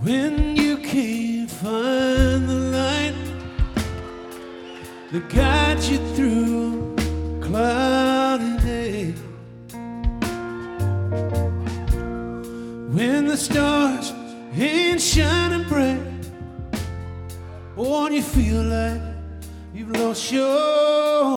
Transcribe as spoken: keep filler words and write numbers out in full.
When you can't find the light that guides you through a cloudy day, when the stars ain't shining bright, or when you feel like you've lost your